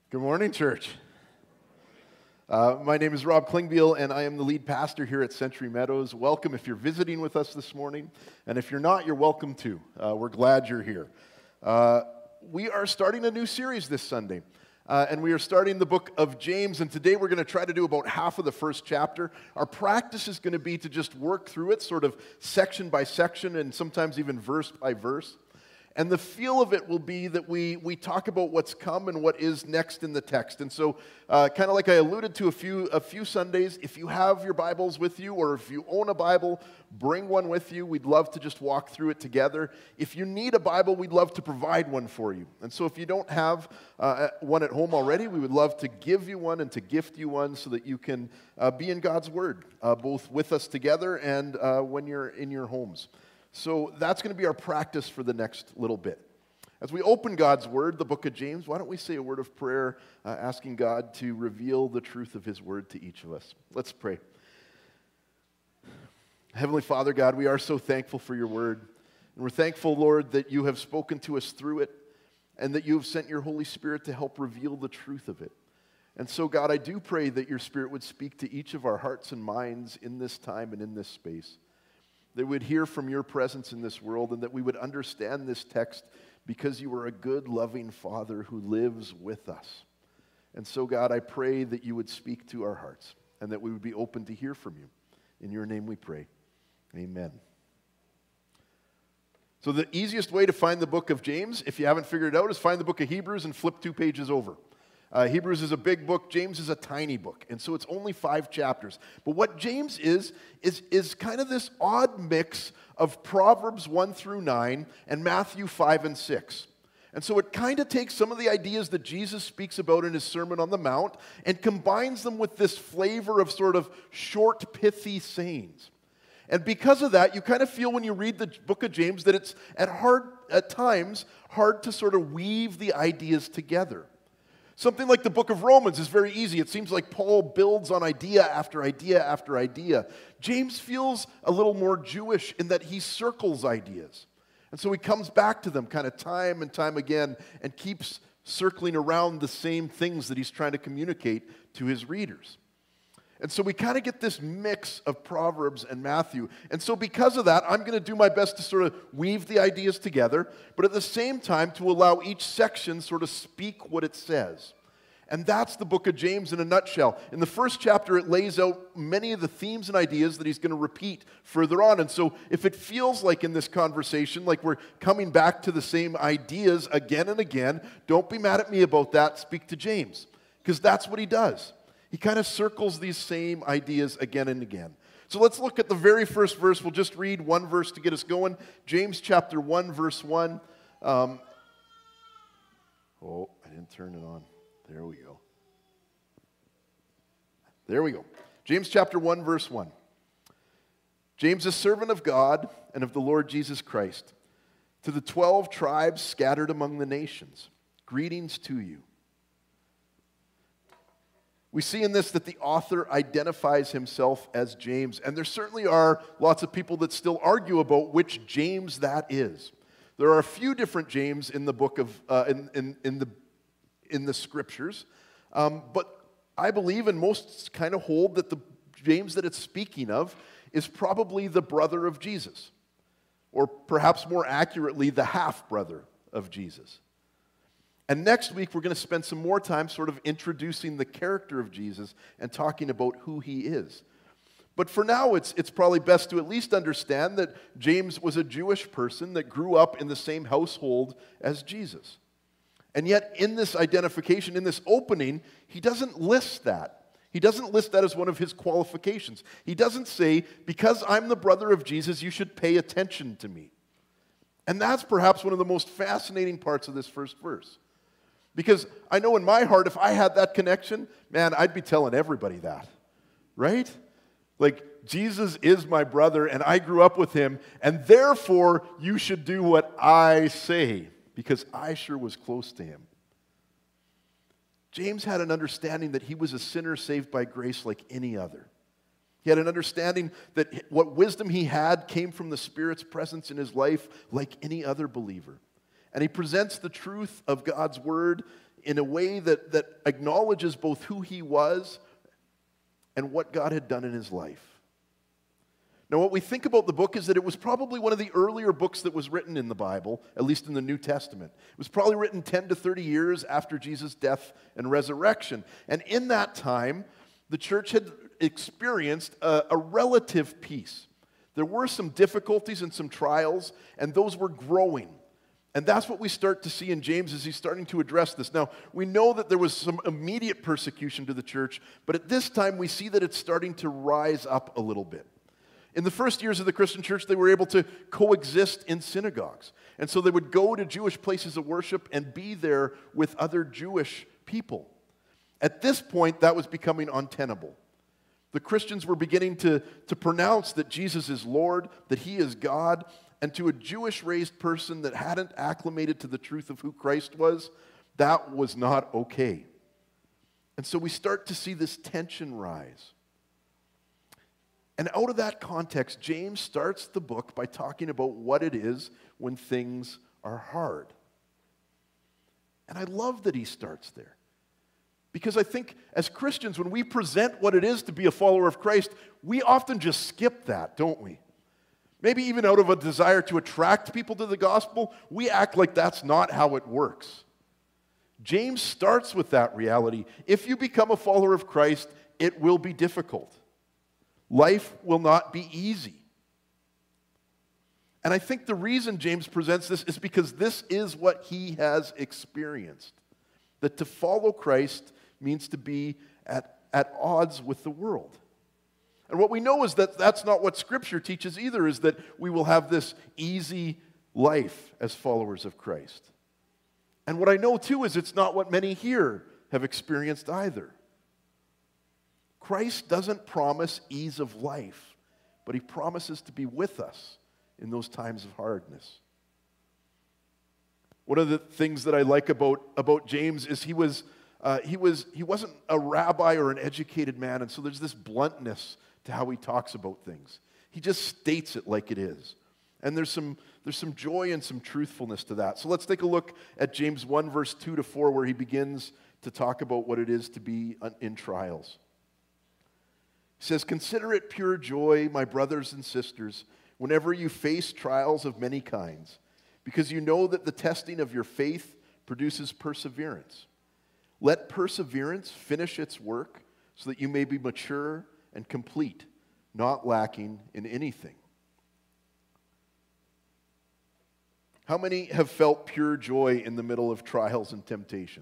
Good morning, church. My name is Rob Klingbeil, and I am the lead pastor here at Century Meadows. Welcome if you're visiting with us this morning, and if you're not, you're welcome too. We're glad you're here. We are starting a new series this Sunday, and we are starting the book of James, and today we're going to try to do about half of the first chapter. Our practice is going to be to just work through it sort of section by section and sometimes even verse by verse. And the feel of it will be that we talk about what's come and what is next in the text. And so, kind of like I alluded to a few Sundays, if you have your Bibles with you or if you own a Bible, bring one with you. We'd love to just walk through it together. If you need a Bible, we'd love to provide one for you. And so if you don't have one at home already, we would love to give you one and to gift you one so that you can be in God's Word, both with us together and when you're in your homes. So that's going to be our practice for the next little bit. As we open God's Word, the book of James, why don't we say a word of prayer, asking God to reveal the truth of His Word to each of us. Let's pray. Heavenly Father, God, we are so thankful for your Word. And we're thankful, Lord, that you have spoken to us through it and that you have sent your Holy Spirit to help reveal the truth of it. And so, God, I do pray that your Spirit would speak to each of our hearts and minds in this time and in this space. That we would hear from your presence in this world and that we would understand this text because you are a good, loving Father who lives with us. And so, God, I pray that you would speak to our hearts and that we would be open to hear from you. In your name we pray. Amen. So the easiest way to find the book of James, if you haven't figured it out, is find the book of Hebrews and flip 2 pages over. Hebrews is a big book. James is a tiny book. And so it's only 5 chapters. But what James is kind of this odd mix of Proverbs 1 through 9 and Matthew 5 and 6. And so it kind of takes some of the ideas that Jesus speaks about in his Sermon on the Mount and combines them with this flavor of sort of short, pithy sayings. And because of that, you kind of feel when you read the book of James that it's at times hard to sort of weave the ideas together. Something like the book of Romans is very easy. It seems like Paul builds on idea after idea after idea. James feels a little more Jewish in that he circles ideas. And so he comes back to them kind of time and time again and keeps circling around the same things that he's trying to communicate to his readers. And so we kind of get this mix of Proverbs and Matthew. And so because of that, I'm going to do my best to sort of weave the ideas together, but at the same time to allow each section sort of speak what it says. And that's the book of James in a nutshell. In the first chapter, it lays out many of the themes and ideas that he's going to repeat further on. And so if it feels like in this conversation, like we're coming back to the same ideas again and again, don't be mad at me about that. Speak to James, because that's what he does. He kind of circles these same ideas again and again. So let's look at the very first verse. We'll just read one verse to get us going. James chapter 1, verse 1. I didn't turn it on. There we go. There we go. James chapter 1, verse 1. James, a servant of God and of the Lord Jesus Christ, to the 12 tribes scattered among the nations, greetings to you. We see in this that the author identifies himself as James, and there certainly are lots of people that still argue about which James that is. There are a few different James in the book of in the scriptures, but I believe, and most kind of hold, that the James that it's speaking of is probably the brother of Jesus, or perhaps more accurately, the half-brother of Jesus. And next week, we're going to spend some more time sort of introducing the character of Jesus and talking about who he is. But for now, it's probably best to at least understand that James was a Jewish person that grew up in the same household as Jesus. And yet, in this identification, in this opening, he doesn't list that. He doesn't list that as one of his qualifications. He doesn't say, because I'm the brother of Jesus, you should pay attention to me. And that's perhaps one of the most fascinating parts of this first verse. Because I know in my heart, if I had that connection, man, I'd be telling everybody that, right? Like, Jesus is my brother, and I grew up with him, and therefore, you should do what I say, because I sure was close to him. James had an understanding that he was a sinner saved by grace like any other. He had an understanding that what wisdom he had came from the Spirit's presence in his life like any other believer. And he presents the truth of God's word in a way that acknowledges both who he was and what God had done in his life. Now, what we think about the book is that it was probably one of the earlier books that was written in the Bible, at least in the New Testament. It was probably written 10 to 30 years after Jesus' death and resurrection. And in that time, the church had experienced a relative peace. There were some difficulties and some trials, and those were growing. And that's what we start to see in James as he's starting to address this. Now, we know that there was some immediate persecution to the church, but at this time we see that it's starting to rise up a little bit. In the first years of the Christian church, they were able to coexist in synagogues. And so they would go to Jewish places of worship and be there with other Jewish people. At this point, that was becoming untenable. The Christians were beginning to pronounce that Jesus is Lord, that he is God, and to a Jewish-raised person that hadn't acclimated to the truth of who Christ was, that was not okay. And so we start to see this tension rise. And out of that context, James starts the book by talking about what it is when things are hard. And I love that he starts there. Because I think as Christians, when we present what it is to be a follower of Christ, we often just skip that, don't we? Maybe even out of a desire to attract people to the gospel, we act like that's not how it works. James starts with that reality. If you become a follower of Christ, it will be difficult. Life will not be easy. And I think the reason James presents this is because this is what he has experienced. That to follow Christ means to be at odds with the world. And what we know is that that's not what Scripture teaches either, is that we will have this easy life as followers of Christ. And what I know too is it's not what many here have experienced either. Christ doesn't promise ease of life, but he promises to be with us in those times of hardness. One of the things that I like about James is he wasn't a rabbi or an educated man, and so there's this bluntness to how he talks about things. He just states it like it is. And there's some joy and some truthfulness to that. So let's take a look at James 1, verse 2 to 4, where he begins to talk about what it is to be in trials. He says, "Consider it pure joy, my brothers and sisters, whenever you face trials of many kinds, because you know that the testing of your faith produces perseverance. Let perseverance finish its work so that you may be mature and complete, not lacking in anything." How many have felt pure joy in the middle of trials and temptation?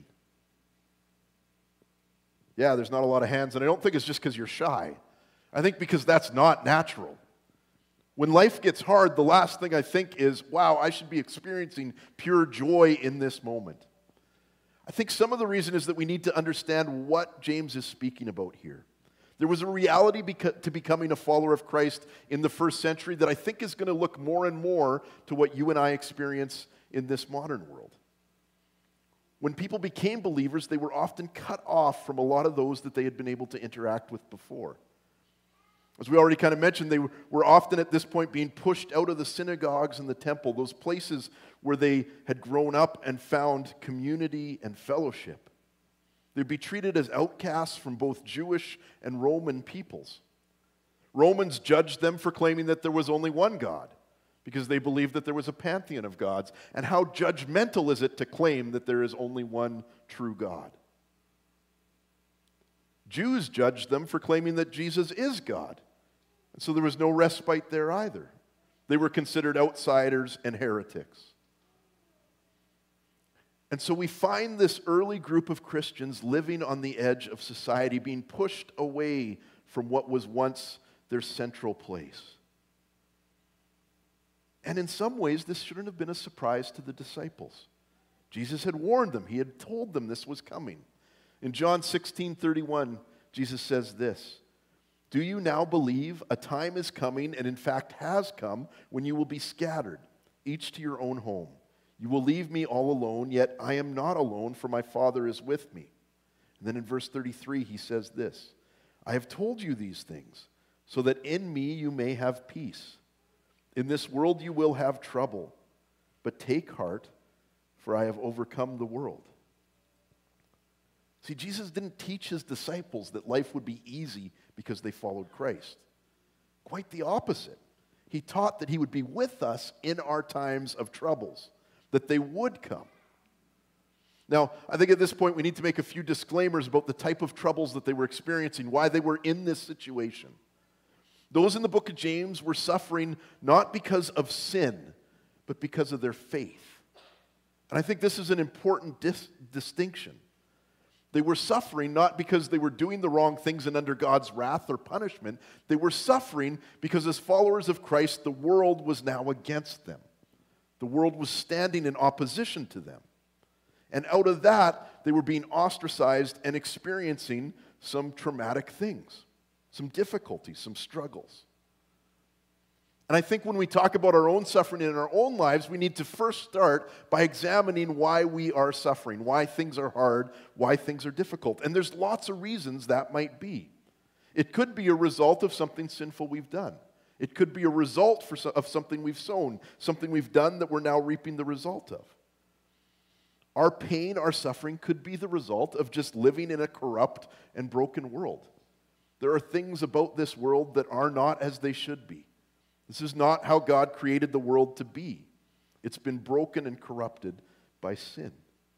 Yeah, there's not a lot of hands, and I don't think it's just because you're shy. I think because that's not natural. When life gets hard, the last thing I think is, wow, I should be experiencing pure joy in this moment. I think some of the reason is that we need to understand what James is speaking about here. There was a reality to becoming a follower of Christ in the first century that I think is going to look more and more to what you and I experience in this modern world. When people became believers, they were often cut off from a lot of those that they had been able to interact with before. As we already kind of mentioned, they were often at this point being pushed out of the synagogues and the temple, those places where they had grown up and found community and fellowship. They'd be treated as outcasts from both Jewish and Roman peoples. Romans judged them for claiming that there was only one God, because they believed that there was a pantheon of gods. And how judgmental is it to claim that there is only one true God? Jews judged them for claiming that Jesus is God. And so there was no respite there either. They were considered outsiders and heretics. And so we find this early group of Christians living on the edge of society, being pushed away from what was once their central place. And in some ways, this shouldn't have been a surprise to the disciples. Jesus had warned them. He had told them this was coming. In John 16:31, Jesus says this, "Do you now believe a time is coming, and in fact has come, when you will be scattered, each to your own home? You will leave me all alone, yet I am not alone, for my Father is with me." And then in verse 33, he says this, "I have told you these things, so that in me you may have peace. In this world you will have trouble, but take heart, for I have overcome the world." See, Jesus didn't teach his disciples that life would be easy because they followed Christ. Quite the opposite. He taught that he would be with us in our times of troubles, that they would come. Now, I think at this point we need to make a few disclaimers about the type of troubles that they were experiencing, why they were in this situation. Those in the book of James were suffering not because of sin, but because of their faith. And I think this is an important distinction. They were suffering not because they were doing the wrong things and under God's wrath or punishment. They were suffering because as followers of Christ, the world was now against them. The world was standing in opposition to them. And out of that, they were being ostracized and experiencing some traumatic things, some difficulties, some struggles. And I think when we talk about our own suffering in our own lives, we need to first start by examining why we are suffering, why things are hard, why things are difficult. And there's lots of reasons that might be. It could be a result of something sinful we've done. It could be a result of something we've sown, something we've done that we're now reaping the result of. Our pain, our suffering could be the result of just living in a corrupt and broken world. There are things about this world that are not as they should be. This is not how God created the world to be. It's been broken and corrupted by sin.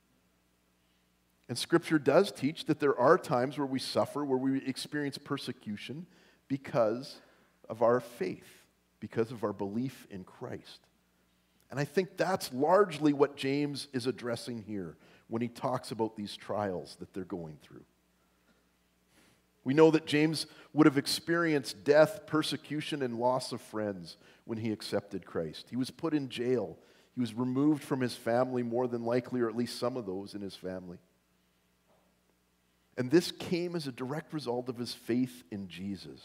And Scripture does teach that there are times where we suffer, where we experience persecution because of our faith, because of our belief in Christ. And I think that's largely what James is addressing here when he talks about these trials that they're going through. We know that James would have experienced death, persecution, and loss of friends when he accepted Christ. He was put in jail. He was removed from his family, more than likely, or at least some of those in his family. And this came as a direct result of his faith in Jesus.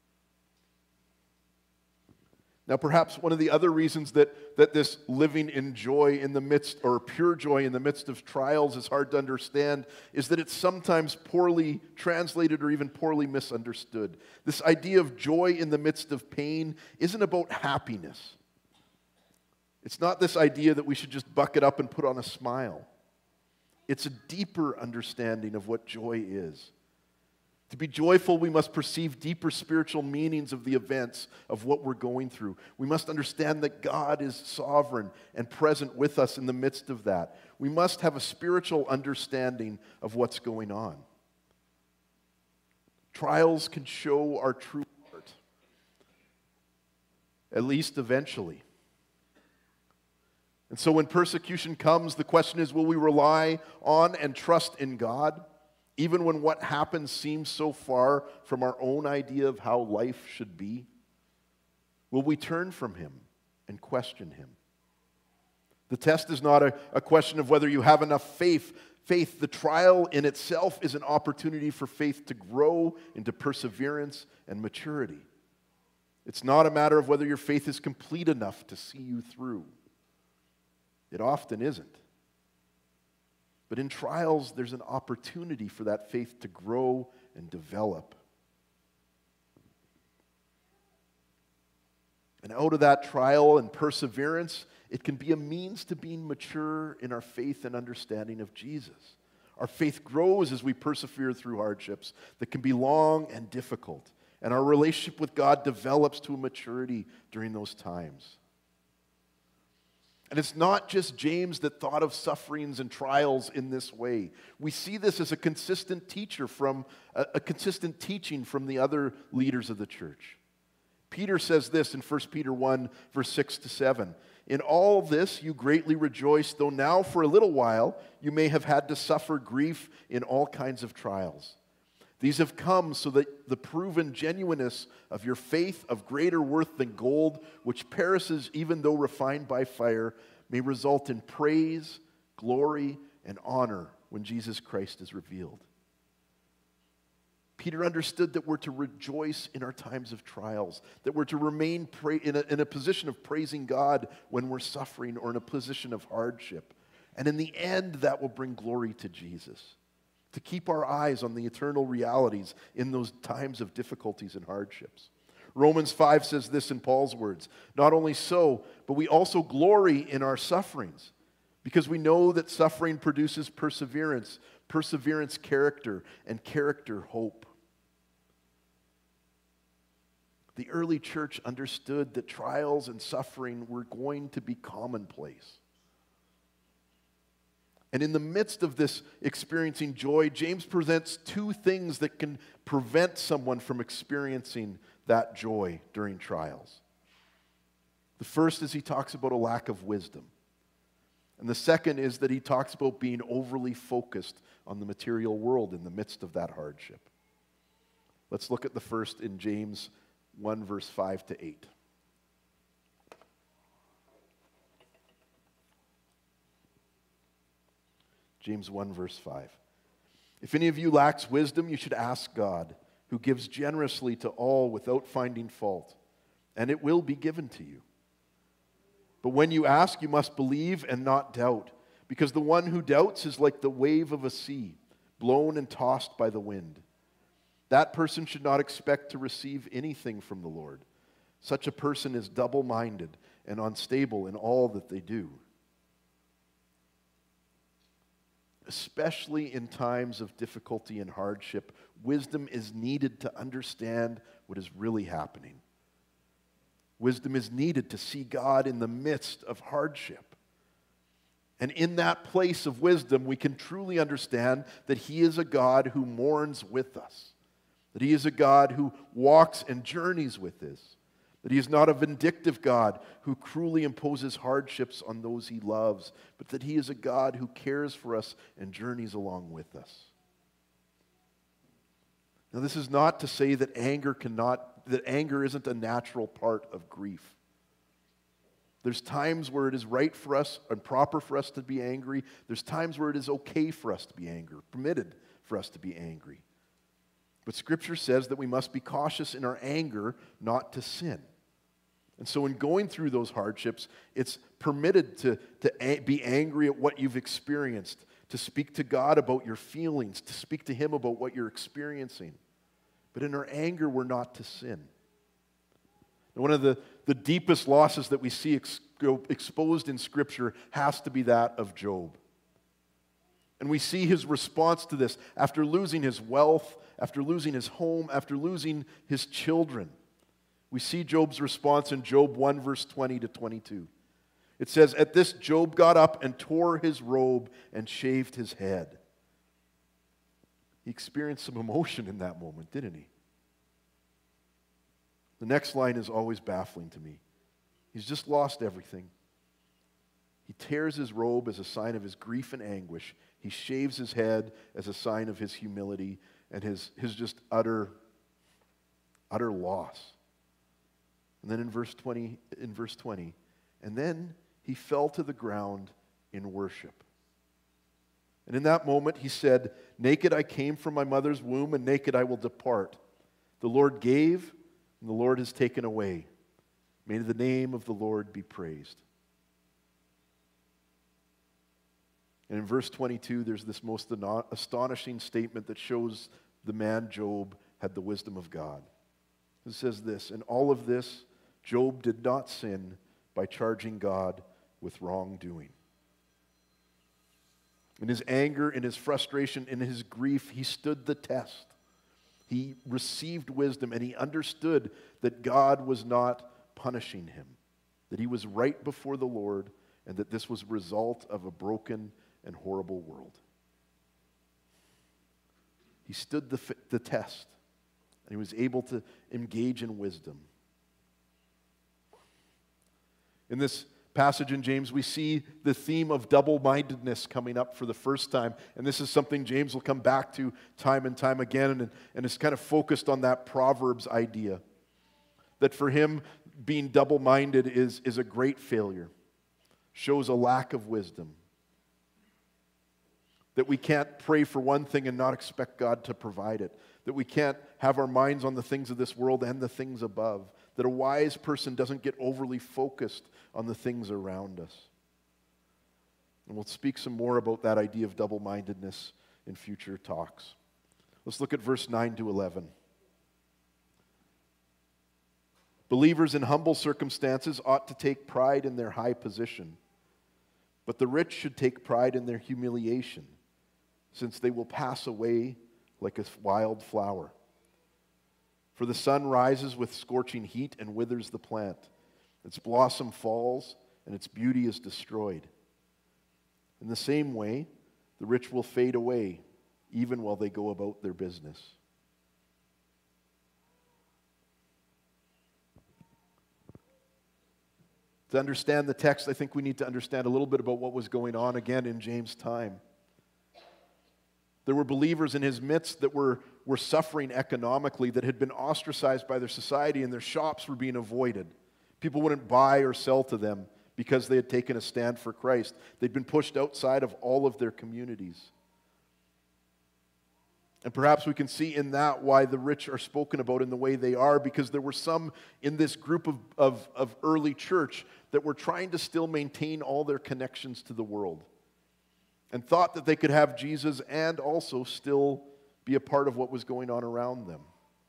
Now, perhaps one of the other reasons that this living in joy in the midst, or pure joy in the midst of trials is hard to understand, is that it's sometimes poorly translated or even poorly misunderstood. This idea of joy in the midst of pain isn't about happiness. It's not this idea that we should just buck it up and put on a smile. It's a deeper understanding of what joy is. To be joyful, we must perceive deeper spiritual meanings of the events of what we're going through. We must understand that God is sovereign and present with us in the midst of that. We must have a spiritual understanding of what's going on. Trials can show our true heart, at least eventually. And so when persecution comes, the question is, will we rely on and trust in God? Even when what happens seems so far from our own idea of how life should be? Will we turn from Him and question Him? The test is not a question of whether you have enough faith. The trial in itself is an opportunity for faith to grow into perseverance and maturity. It's not a matter of whether your faith is complete enough to see you through. It often isn't. But in trials, there's an opportunity for that faith to grow and develop. And out of that trial and perseverance, it can be a means to being mature in our faith and understanding of Jesus. Our faith grows as we persevere through hardships that can be long and difficult. And our relationship with God develops to a maturity during those times. And it's not just James that thought of sufferings and trials in this way. We see this as a consistent teaching from the other leaders of the church. Peter says this in 1 Peter 1, verse 6 to 7. In all this you greatly rejoice, though now for a little while you may have had to suffer grief in all kinds of trials. These have come so that the proven genuineness of your faith, of greater worth than gold, which perishes even though refined by fire, may result in praise, glory, and honor when Jesus Christ is revealed. Peter understood that we're to rejoice in our times of trials, that we're to remain in a position of praising God when we're suffering or in a position of hardship. And in the end, that will bring glory to Jesus. To keep our eyes on the eternal realities in those times of difficulties and hardships. Romans 5 says this in Paul's words, not only so, but we also glory in our sufferings, because we know that suffering produces perseverance. perseverance, character, and character, hope. The early church understood that trials and suffering were going to be commonplace. And in the midst of this experiencing joy, James presents two things that can prevent someone from experiencing that joy during trials. The first is he talks about a lack of wisdom. And the second is that he talks about being overly focused on the material world in the midst of that hardship. Let's look at the first in James 1, verse 5 to 8. James 1, verse 5. If any of you lacks wisdom, you should ask God, who gives generously to all without finding fault, and it will be given to you. But when you ask, you must believe and not doubt, because the one who doubts is like the wave of a sea, blown and tossed by the wind. That person should not expect to receive anything from the Lord. Such a person is double-minded and unstable in all that they do. Especially in times of difficulty and hardship, wisdom is needed to understand what is really happening. Wisdom is needed to see God in the midst of hardship. And in that place of wisdom, we can truly understand that He is a God who mourns with us, that He is a God who walks and journeys with us, that He is not a vindictive God who cruelly imposes hardships on those He loves, but that He is a God who cares for us and journeys along with us. Now, this is not to say that anger isn't a natural part of grief. There's times where it is right for us and proper for us to be angry. There's times where it is okay for us to be angry, permitted for us to be angry. But Scripture says that we must be cautious in our anger not to sin. And so in going through those hardships, it's permitted to be angry at what you've experienced, to speak to God about your feelings, to speak to Him about what you're experiencing. But in our anger, we're not to sin. And one of the deepest losses that we see exposed in Scripture has to be that of Job. And we see his response to this after losing his wealth, after losing his home, after losing his children. We see Job's response in Job 1, verse 20 to 22. It says, "At this Job got up and tore his robe and shaved his head." He experienced some emotion in that moment, didn't he? The next line is always baffling to me. He's just lost everything. He tears his robe as a sign of his grief and anguish. He shaves his head as a sign of his humility and his just utter loss. And then in verse 20, and then he fell to the ground in worship. And in that moment he said, "Naked I came from my mother's womb, and naked I will depart. The Lord gave, and the Lord has taken away. May the name of the Lord be praised." And in verse 22, there's this most astonishing statement that shows the man Job had the wisdom of God. It says this, "In all of this, Job did not sin by charging God with wrongdoing." In his anger, in his frustration, in his grief, he stood the test. He received wisdom, and he understood that God was not punishing him, that he was right before the Lord, and that this was a result of a broken and horrible world. He stood the test, and he was able to engage in wisdom. In this passage in James, we see the theme of double-mindedness coming up for the first time. And this is something James will come back to time and time again, and it's kind of focused on that Proverbs idea. That for him, being double-minded is a great failure, shows a lack of wisdom. That we can't pray for one thing and not expect God to provide it. That we can't have our minds on the things of this world and the things above. That a wise person doesn't get overly focused on the things around us. And we'll speak some more about that idea of double-mindedness in future talks. Let's look at verse 9 to 11. Believers in humble circumstances ought to take pride in their high position, but the rich should take pride in their humiliation, since they will pass away like a wild flower. For the sun rises with scorching heat and withers the plant. Its blossom falls, and its beauty is destroyed. In the same way, the rich will fade away, even while they go about their business. To understand the text, I think we need to understand a little bit about what was going on again in James' time. There were believers in his midst that were suffering economically, that had been ostracized by their society, and their shops were being avoided. People wouldn't buy or sell to them because they had taken a stand for Christ. They'd been pushed outside of all of their communities. And perhaps we can see in that why the rich are spoken about in the way they are, because there were some in this group of early church that were trying to still maintain all their connections to the world and thought that they could have Jesus and also still be a part of what was going on around them.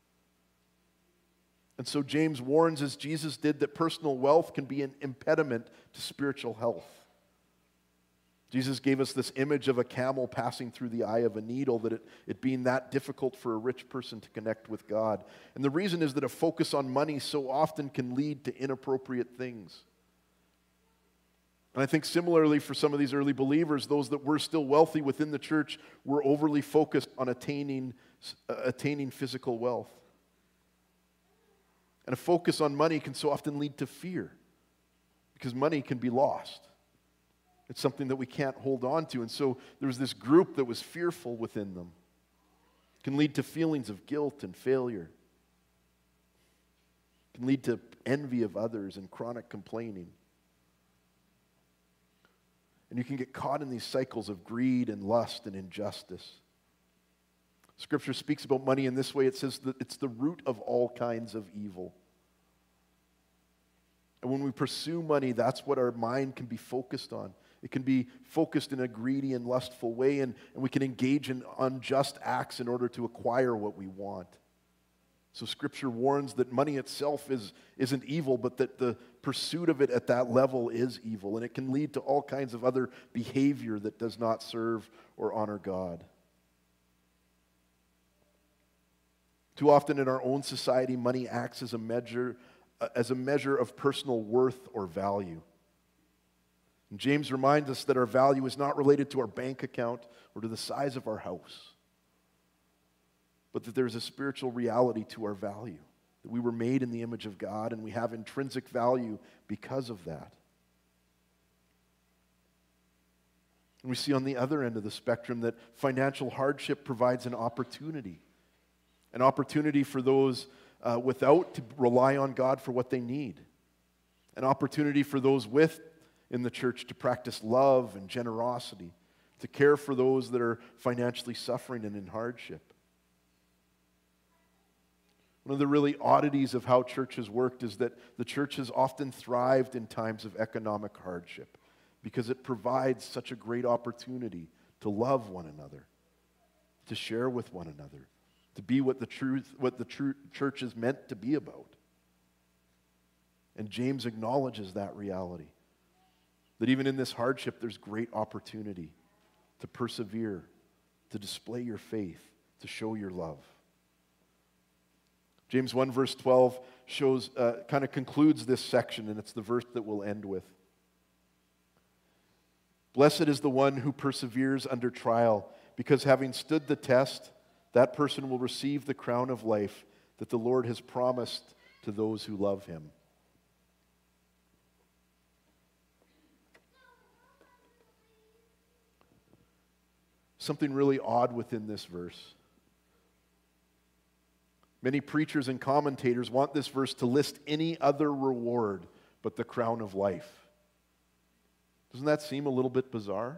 And so James warns, as Jesus did, that personal wealth can be an impediment to spiritual health. Jesus gave us this image of a camel passing through the eye of a needle, that it being that difficult for a rich person to connect with God. And the reason is that a focus on money so often can lead to inappropriate things. And I think similarly for some of these early believers, those that were still wealthy within the church were overly focused on attaining physical wealth. And a focus on money can so often lead to fear, because money can be lost. It's something that we can't hold on to. And so there was this group that was fearful within them. It can lead to feelings of guilt and failure. It can lead to envy of others and chronic complaining. And you can get caught in these cycles of greed and lust and injustice. Scripture speaks about money in this way. It says that it's the root of all kinds of evil. And when we pursue money, that's what our mind can be focused on. It can be focused in a greedy and lustful way, and we can engage in unjust acts in order to acquire what we want. So Scripture warns that money itself isn't evil, but that the pursuit of it at that level is evil, and it can lead to all kinds of other behavior that does not serve or honor God. Too often in our own society, money acts as a measure of personal worth or value. And James reminds us that our value is not related to our bank account or to the size of our house, but that there's a spiritual reality to our value, that we were made in the image of God and we have intrinsic value because of that. And we see on the other end of the spectrum that financial hardship provides an opportunity for those without to rely on God for what they need, an opportunity for those with in the church to practice love and generosity, to care for those that are financially suffering and in hardship. One of the really oddities of how church has worked is that the church has often thrived in times of economic hardship because it provides such a great opportunity to love one another, to share with one another, to be what the true church is meant to be about. And James acknowledges that reality. That even in this hardship, there's great opportunity to persevere, to display your faith, to show your love. James 1 verse 12 kind of concludes this section, and it's the verse that we'll end with. Blessed is the one who perseveres under trial, because having stood the test, that person will receive the crown of life that the Lord has promised to those who love him. Something really odd within this verse. Many preachers and commentators want this verse to list any other reward but the crown of life. Doesn't that seem a little bit bizarre?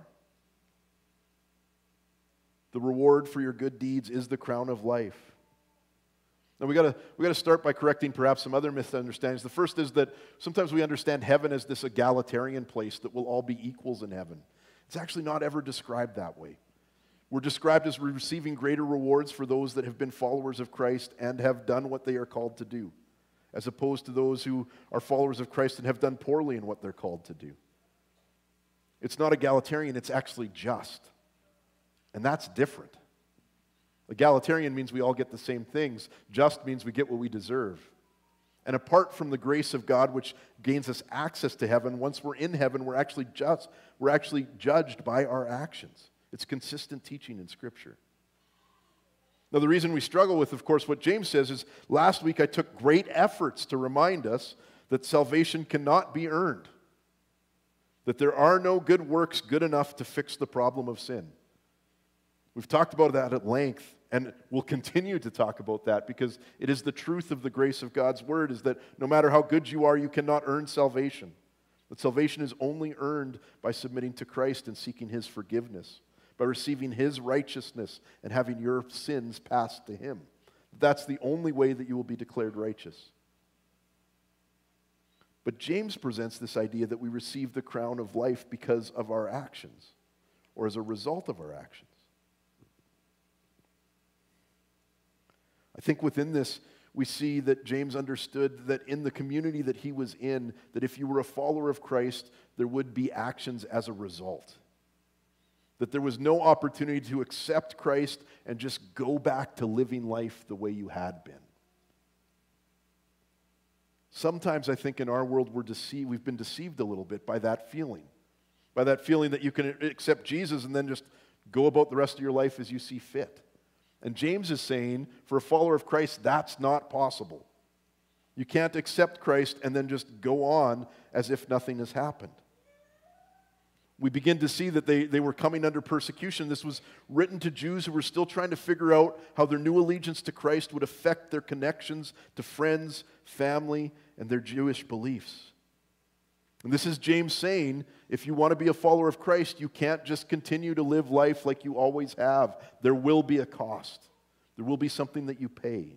The reward for your good deeds is the crown of life. Now we got to start by correcting perhaps some other misunderstandings. The first is that sometimes we understand heaven as this egalitarian place that we'll all be equals in heaven. It's actually not ever described that way. We're described as receiving greater rewards for those that have been followers of Christ and have done what they are called to do, as opposed to those who are followers of Christ and have done poorly in what they're called to do. It's not egalitarian, it's actually just. And that's different. Egalitarian means we all get the same things. Just means we get what we deserve. And apart from the grace of God, which gains us access to heaven, once we're in heaven, we're actually judged by our actions. It's consistent teaching in Scripture. Now, the reason we struggle with, of course, what James says is, last week I took great efforts to remind us that salvation cannot be earned, that there are no good works good enough to fix the problem of sin. We've talked about that at length, and we'll continue to talk about that because it is the truth of the grace of God's Word, is that no matter how good you are, you cannot earn salvation. That salvation is only earned by submitting to Christ and seeking His forgiveness, by receiving His righteousness and having your sins passed to Him. That's the only way that you will be declared righteous. But James presents this idea that we receive the crown of life because of our actions, or as a result of our actions. I think within this, we see that James understood that in the community that he was in, that if you were a follower of Christ, there would be actions as a result. That there was no opportunity to accept Christ and just go back to living life the way you had been. Sometimes I think in our world we've been deceived a little bit by that feeling that you can accept Jesus and then just go about the rest of your life as you see fit. And James is saying, for a follower of Christ, that's not possible. You can't accept Christ and then just go on as if nothing has happened. We begin to see that they were coming under persecution. This was written to Jews who were still trying to figure out how their new allegiance to Christ would affect their connections to friends, family, and their Jewish beliefs. And this is James saying, if you want to be a follower of Christ, you can't just continue to live life like you always have. There will be a cost. There will be something that you pay.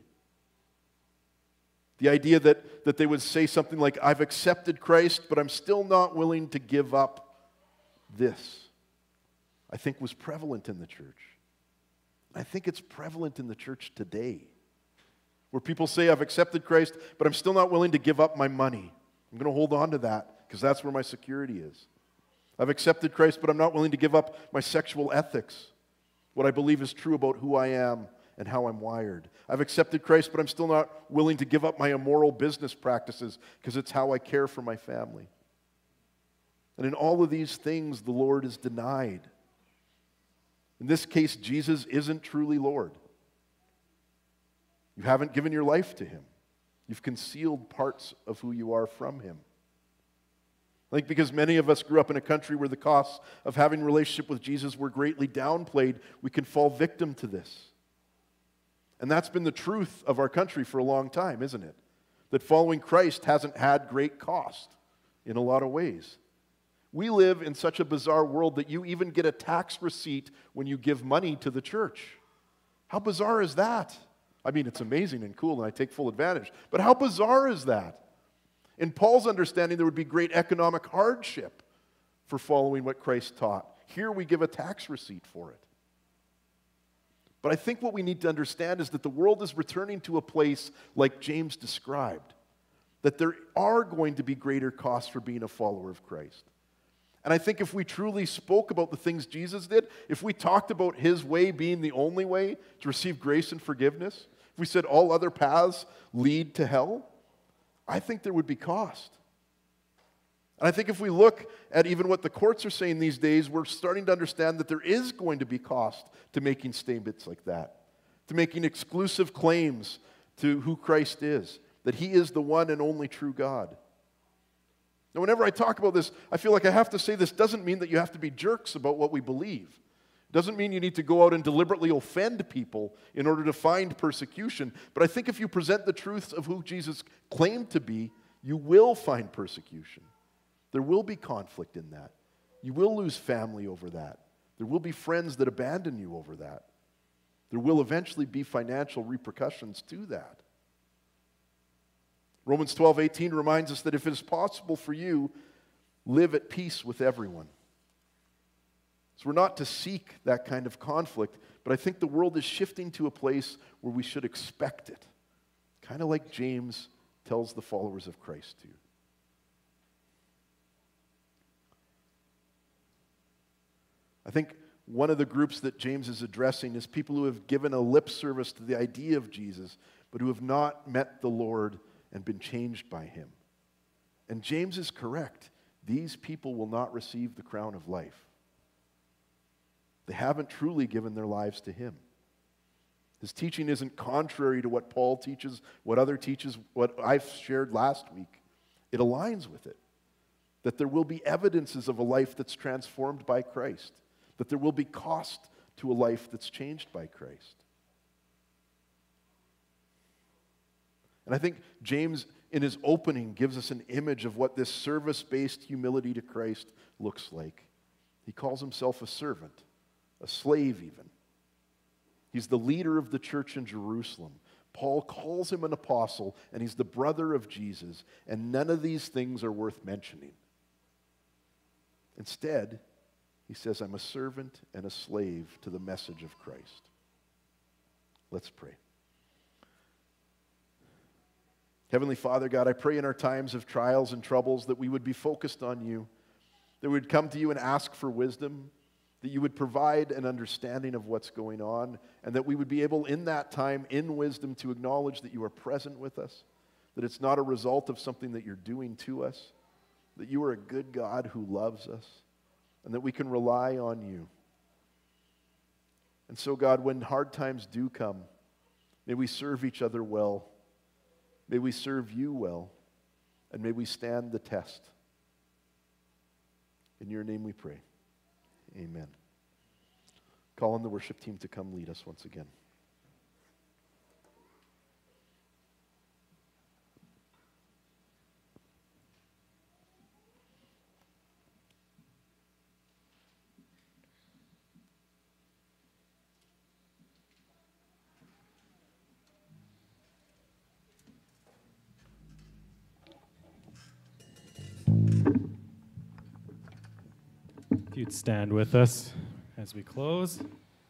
The idea that they would say something like, I've accepted Christ, but I'm still not willing to give up this, I think was prevalent in the church. I think it's prevalent in the church today, where people say, I've accepted Christ, but I'm still not willing to give up my money. I'm going to hold on to that because that's where my security is. I've accepted Christ, but I'm not willing to give up my sexual ethics, what I believe is true about who I am and how I'm wired. I've accepted Christ, but I'm still not willing to give up my immoral business practices because it's how I care for my family. And in all of these things, the Lord is denied. In this case, Jesus isn't truly Lord. You haven't given your life to Him. You've concealed parts of who you are from Him. I think because many of us grew up in a country where the costs of having a relationship with Jesus were greatly downplayed, we can fall victim to this. And that's been the truth of our country for a long time, isn't it? That following Christ hasn't had great cost in a lot of ways. We live in such a bizarre world that you even get a tax receipt when you give money to the church. How bizarre is that? I mean, it's amazing and cool, and I take full advantage. But how bizarre is that? In Paul's understanding, there would be great economic hardship for following what Christ taught. Here we give a tax receipt for it. But I think what we need to understand is that the world is returning to a place like James described, that there are going to be greater costs for being a follower of Christ. And I think if we truly spoke about the things Jesus did, if we talked about His way being the only way to receive grace and forgiveness, if we said all other paths lead to hell, I think there would be cost. And I think if we look at even what the courts are saying these days, we're starting to understand that there is going to be cost to making statements like that, to making exclusive claims to who Christ is, that He is the one and only true God. Now, whenever I talk about this, I feel like I have to say this doesn't mean that you have to be jerks about what we believe. It doesn't mean you need to go out and deliberately offend people in order to find persecution. But I think if you present the truths of who Jesus claimed to be, you will find persecution. There will be conflict in that. You will lose family over that. There will be friends that abandon you over that. There will eventually be financial repercussions to that. Romans 12:18 reminds us that if it is possible for you, live at peace with everyone. So we're not to seek that kind of conflict, but I think the world is shifting to a place where we should expect it, kind of like James tells the followers of Christ to. I think one of the groups that James is addressing is people who have given a lip service to the idea of Jesus, but who have not met the Lord and been changed by him. And James is correct. These people will not receive the crown of life. They haven't truly given their lives to him. His teaching isn't contrary to what Paul teaches, what I've shared last week. It aligns with it. That there will be evidences of a life that's transformed by Christ. That there will be cost to a life that's changed by Christ. And I think James, in his opening, gives us an image of what this service-based humility to Christ looks like. He calls himself a servant, a slave even. He's the leader of the church in Jerusalem. Paul calls him an apostle, and he's the brother of Jesus, and none of these things are worth mentioning. Instead, he says, I'm a servant and a slave to the message of Christ. Let's pray. Heavenly Father, God, I pray in our times of trials and troubles that we would be focused on you, that we would come to you and ask for wisdom, that you would provide an understanding of what's going on, and that we would be able in that time, in wisdom, to acknowledge that you are present with us, that it's not a result of something that you're doing to us, that you are a good God who loves us, and that we can rely on you. And so, God, when hard times do come, may we serve each other well. May we serve you well, and may we stand the test. In your name we pray. Amen. Call on the worship team to come lead us once again. If you'd stand with us as we close.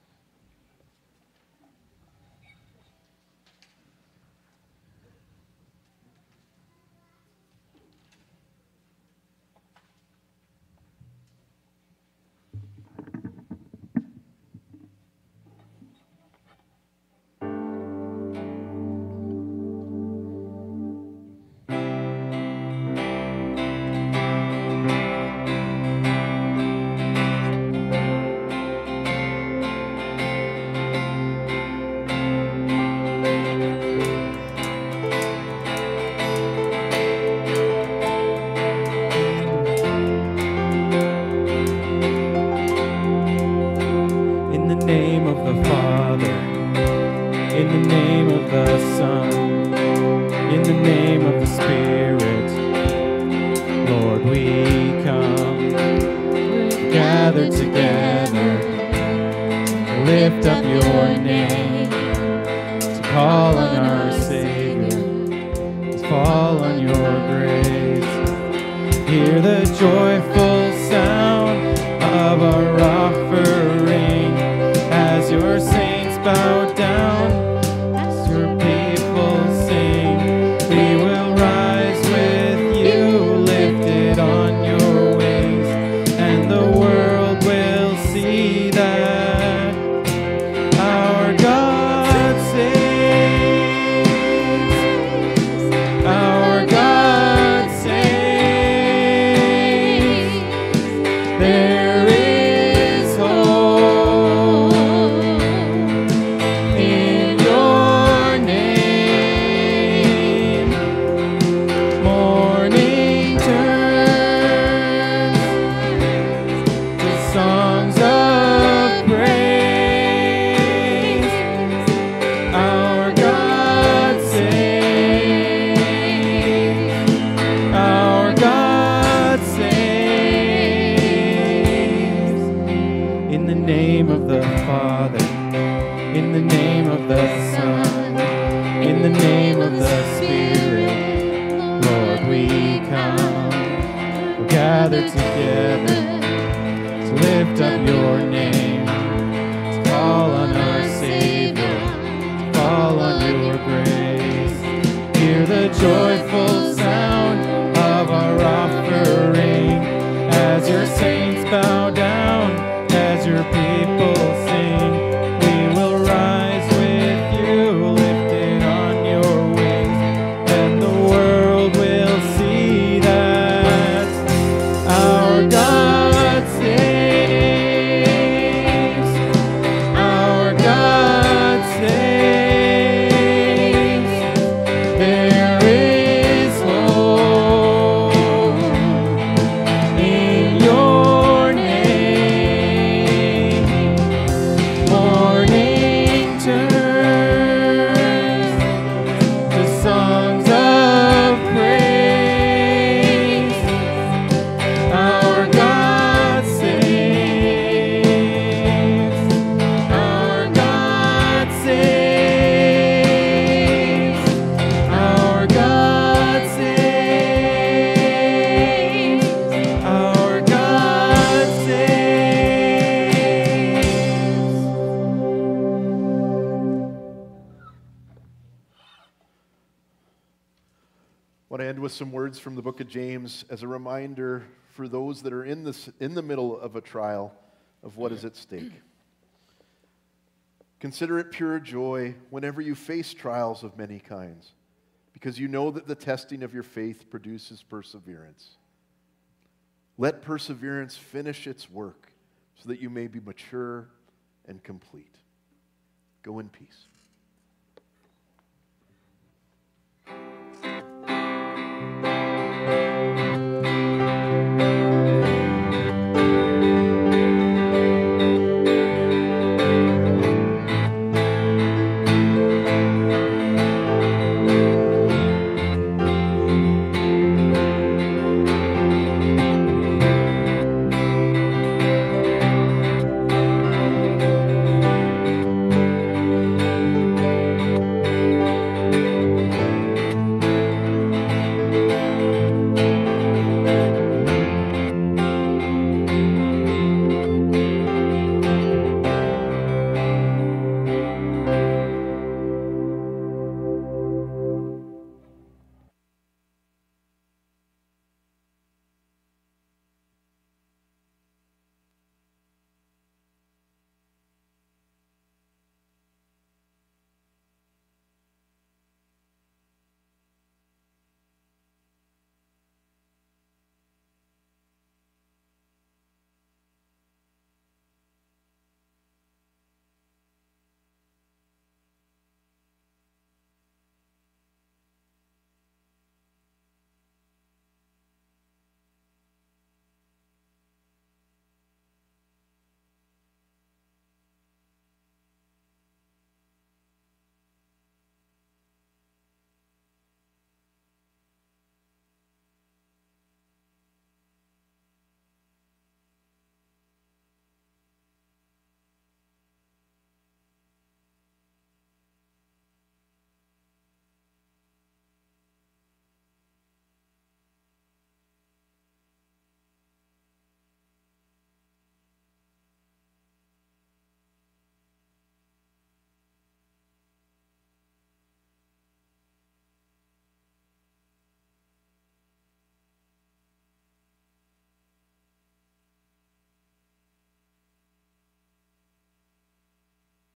Joyful sound of our offering as your saints bow down, as your people want to end with some words from the book of James as a reminder for those that are in the middle of a trial of what is at stake. Consider it pure joy whenever you face trials of many kinds, because you know that the testing of your faith produces perseverance. Let perseverance finish its work so that you may be mature and complete. Go in peace.